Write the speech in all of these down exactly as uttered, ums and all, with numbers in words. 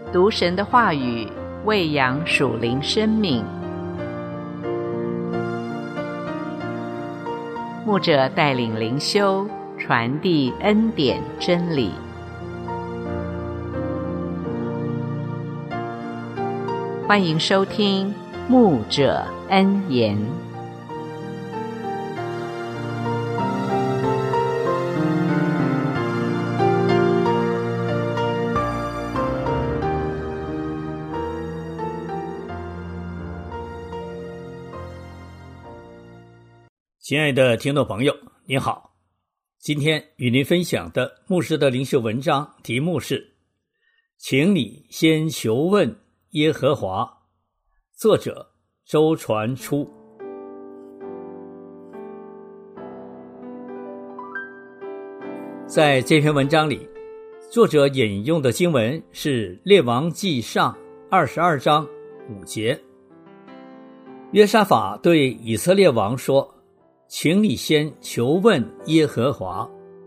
读神的话语，喂养属灵生命。牧者带领灵修，传递恩典真理。欢迎收听牧者恩言。 亲爱的听众朋友，您好，今天与您分享的牧师的灵修文章题目是请你先求问耶和华，作者周传初。在这篇文章里，作者引用的经文是列王纪上二十二章五节。约沙法对以色列王说，请你先求问耶和华。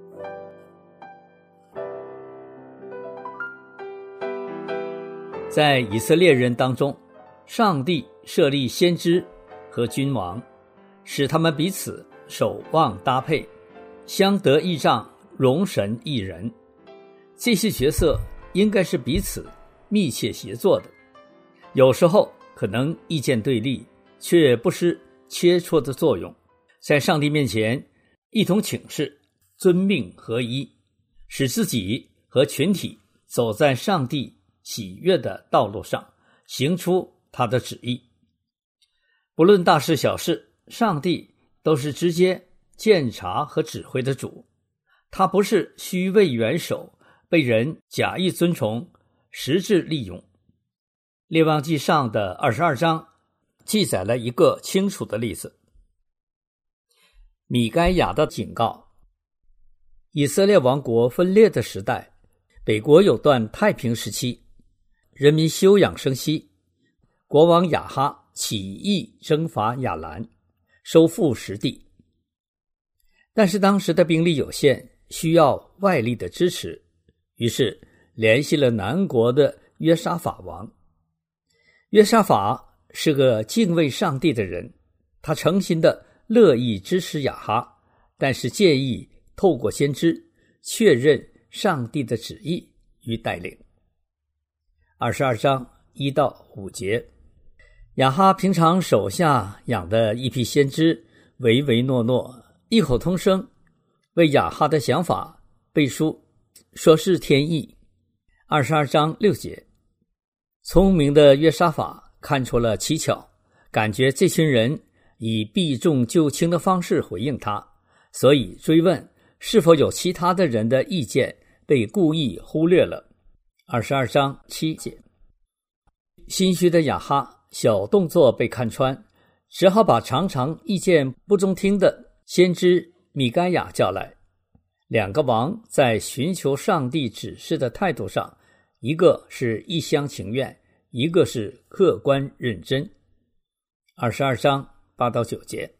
在以色列人当中，上帝设立先知和君王，使他们彼此守望搭配，相得益彰，容神益人。这些角色应该是彼此密切协作的，有时候可能意见对立，却不失切磋的作用。在上帝面前一同请示，遵命合一，使自己和群体走在上帝喜悦的道路上，行出他的旨意。不论大事小事，上帝都是直接监察和指挥的主，他不是虚位元首，被人假意尊崇，实质利用。列王纪上的二十二章记载了一个清楚的例子，米该亚的警告。以色列王国分裂的时代，北国有段太平时期，人民休养生息，国王亚哈起义征伐亚兰，收复失地。但是当时的兵力有限，需要外力的支持，于是联系了南国的约沙法王。约沙法是个敬畏上帝的人，他诚心的乐意支持亚哈，但是介意透过先知确认上帝的旨意与带领。二十二章一到五节，亚哈平常手下养的一批先知唯唯诺诺，异口同声为亚哈的想法背书，说是天意。二十二章六节，聪明的约沙法看出了蹊跷，感觉这群人以避重就轻的方式回应他，所以追问是否有其他的人的意见被故意忽略了。二十二章七节，心虚的亚哈小动作被看穿，只好把常常意见不中听的先知米该亚叫来。两个王在寻求上帝指示的态度上，一个是一厢情愿，一个是客观认真。二十二章八到九节，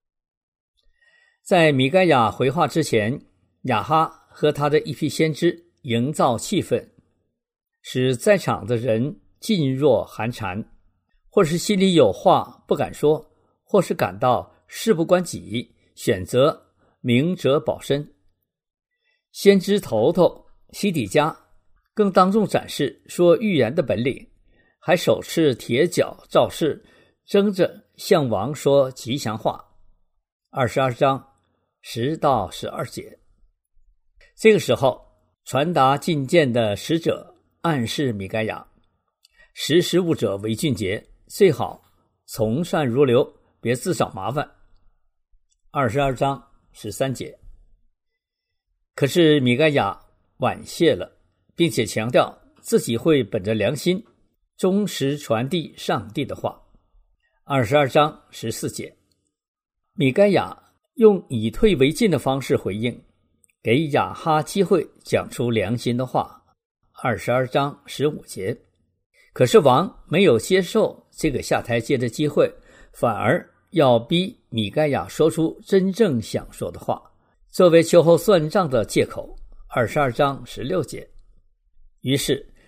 在米该亚回话之前，亚哈和他的一批先知营造气氛，使在场的人噤若寒蝉，或是心里有话不敢说，或是感到事不关己，选择明哲保身。先知头头西底家更当众展示说预言的本领，还手持铁角造势，争着向王说吉祥话。二十二章十到十二节，这个时候传达进谏的使者暗示米该亚，识时务者为俊杰，最好从善如流，别自找麻烦。二十二章十三节，可是米该亚婉谢了，并且强调自己会本着良心忠实传递上帝的话。二十二章十四节，米该亚用以退为进的方式回应，给亚哈机会讲出良心的话。二十二章十五节，可是王没有接受这个下台阶的机会，反而要逼米该亚说出真正想说的话，作为秋后算账的借口。二十二章十六节，于是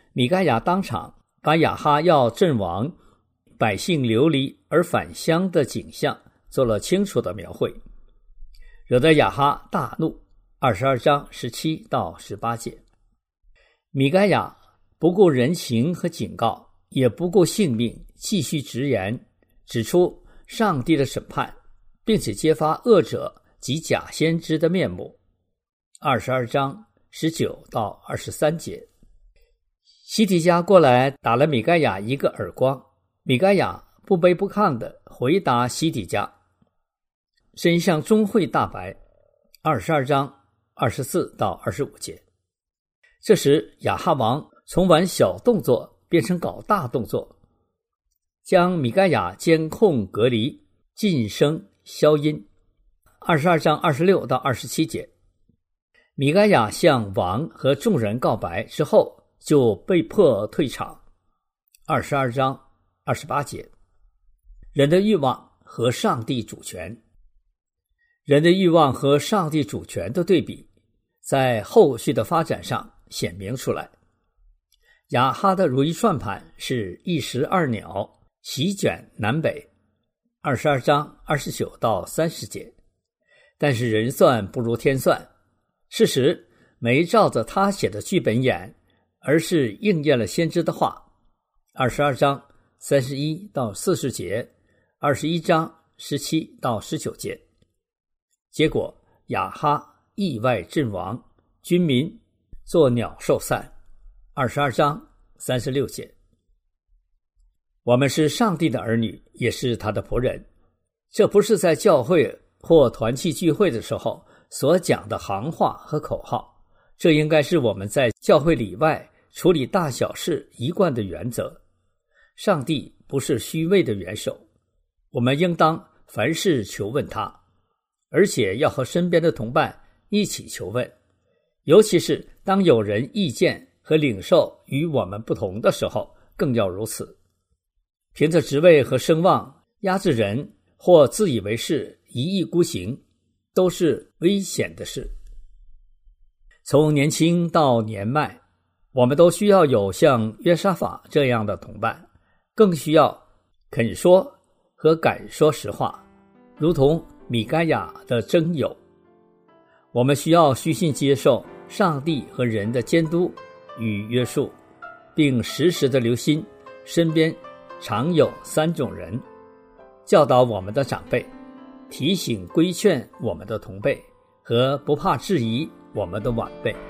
米该亚当场把亚哈要阵亡、百姓流离而返乡的景象做了清楚的描绘，惹得亚哈大怒。二十二章十七到十八节，米该亚不顾人情和警告，也不顾性命，继续直言，指出上帝的审判，并且揭发恶者及假先知的面目。二十二章十九到二十三节，西底家过来打了米该亚一个耳光，米该亚不卑不亢地回答西底家，真相终会大白。二十二章二十四到二十五节，这时亚哈王从玩小动作变成搞大动作，将米该亚监控隔离，禁声消音。二十二章二十六到二十七节，米该亚向王和众人告白之后，就被迫退场。二十二章二十八节，人的欲望和上帝主权。人的欲望和上帝主权的对比，在后续的发展上显明出来。亚哈的如意算盘是一石二鸟，席卷南北。二十二章二十九到三十节，但是人算不如天算，事实没照着他写的剧本演，而是应验了先知的话。二十二章三十一到四十节，二十一章十七到十九节。结果亚哈意外阵亡，军民作鸟兽散。二十二章三十六节。我们是上帝的儿女，也是他的仆人，这不是在教会或团契聚会的时候所讲的行话和口号，这应该是我们在教会里外处理大小事一贯的原则。上帝不是虚位的元首，我们应当凡事求问他，而且要和身边的同伴一起求问，尤其是当有人意见和领受与我们不同的时候，更要如此。凭着职位和声望压制人，或自以为是一意孤行，都是危险的事。从年轻到年迈，我们都需要有像约沙法这样的同伴，更需要肯说和敢说实话，如同米该亚的真友。我们需要虚心接受上帝和人的监督与约束，并时时的留心身边常有三种人：教导我们的长辈，提醒规劝我们的同辈，和不怕质疑我们的晚辈。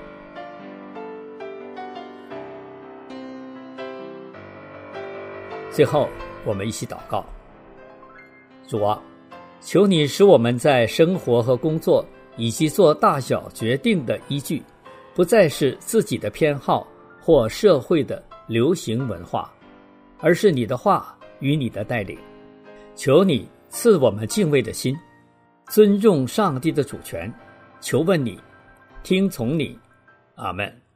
最后我们一起祷告。主啊，求你使我们在生活和工作以及做大小决定的依据，不再是自己的偏好或社会的流行文化，而是你的话与你的带领。求你赐我们敬畏的心，尊重上帝的主权，求问你，听从你。阿们。